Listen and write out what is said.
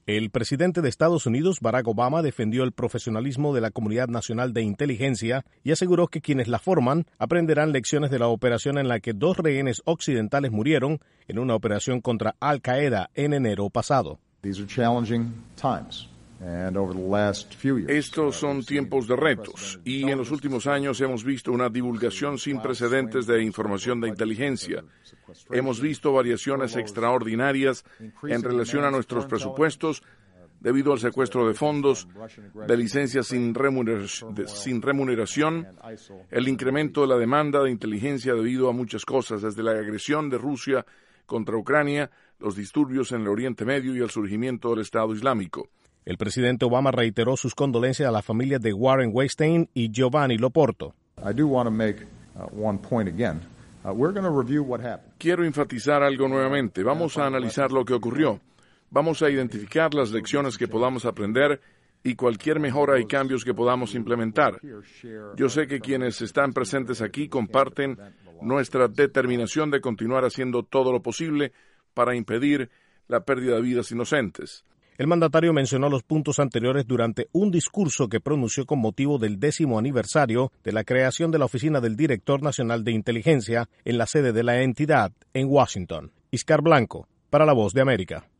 El presidente de Estados Unidos, Barack Obama, defendió el profesionalismo de la Comunidad Nacional de Inteligencia y aseguró que quienes la forman aprenderán lecciones de la operación en la que 2 rehenes occidentales murieron en una operación contra Al-Qaeda en enero pasado. Estos son tiempos de retos y en los últimos años hemos visto una divulgación sin precedentes de información de inteligencia. Hemos visto variaciones extraordinarias en relación a nuestros presupuestos debido al secuestro de fondos, de licencias sin remuneración, el incremento de la demanda de inteligencia debido a muchas cosas, desde la agresión de Rusia contra Ucrania, los disturbios en el Oriente Medio y el surgimiento del Estado Islámico. El presidente Obama reiteró sus condolencias a las familias de Warren Weinstein y Giovanni Loporto. Quiero enfatizar algo nuevamente. Vamos a analizar lo que ocurrió. Vamos a identificar las lecciones que podamos aprender y cualquier mejora y cambios que podamos implementar. Yo sé que quienes están presentes aquí comparten nuestra determinación de continuar haciendo todo lo posible para impedir la pérdida de vidas inocentes. El mandatario mencionó los puntos anteriores durante un discurso que pronunció con motivo del 10º aniversario de la creación de la Oficina del Director Nacional de Inteligencia en la sede de la entidad en Washington. Iscar Blanco, para La Voz de América.